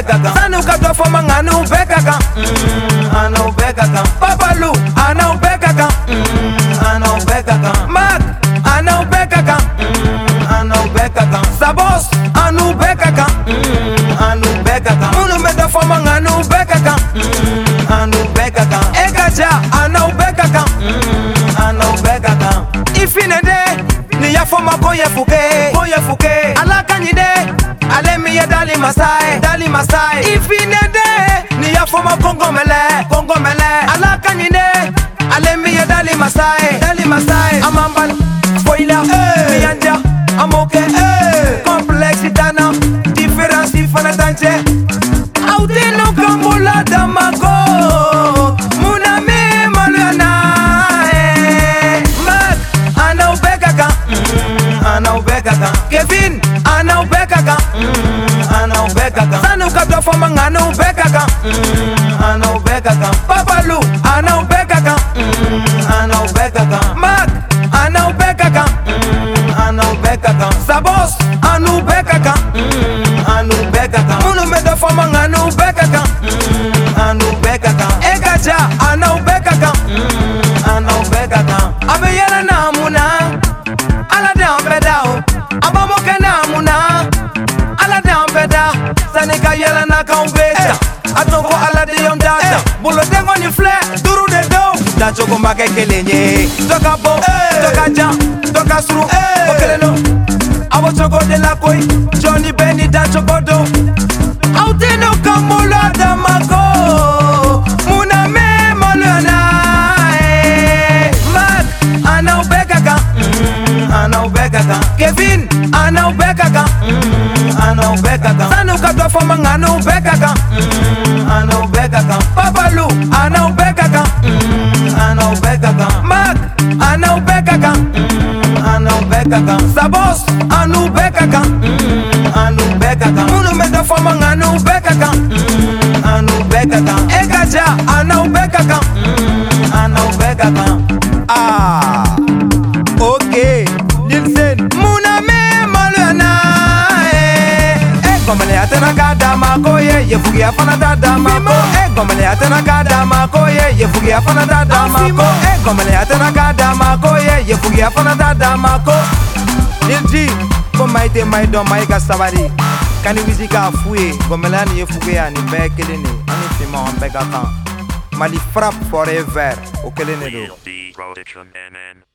bekaga sanu kadwa foma nganu bekaga anu bekaga Babalu anu bekaga anu bekaga Mark anu bekaga anu bekaga Sabos anu bekaga anu bekaga Munu meda foma nganu bekaga anu bekaga Egaja anu bekaga anu bekaga Ifinede ni ya foma koye fuke alaka nyide ale miye dali masai Ifinede ni ya foma kongo mele alaka nyide ale miye dali masai amambal spoiler miyanja amoke complex itana difference ifana tanje audino kambula damako muna me malana Mark ana ubekaka Kevin ana ubekaka sanu kadwa foma ngana ubekaka Babalu ana ubekaka Mark ana ubekaka Sabos anu ubekaka Munu meda foma ngana ubekaka Egaja ana ubekaka Abeyela namuna ala dampeda abamoke namuna ala dampeda sanika yela na kaumbeja atoko ala de yondata bulo dengo ni fle duru de do da choko mbake kelenye toka bo toka ja toka suru okelelo abo choko de la koi Johnny Benny da choko do autino kamula damako muna me molona Mark ana ubekaka Kevin ana ubekaka sanu kadwa foma ngana ubekaka Babalu ana ubekaka Mark ana ubekaka Sabos anu ubekaka Munu meda foma ngana ubekaka Egaja ana ubekaka okay Nilsen muna me malana gomele atena kada makoye yefugi afana dada mako gomele atena kada makoye yefugi afana dada mako gomele atena kada makoye yefugi afana dada mako Nilji ko maite maidon maiga sabari kani wizika foué gomele ani yefugi ani bekelene ani fima on bega kan Mali frappe forever okelene do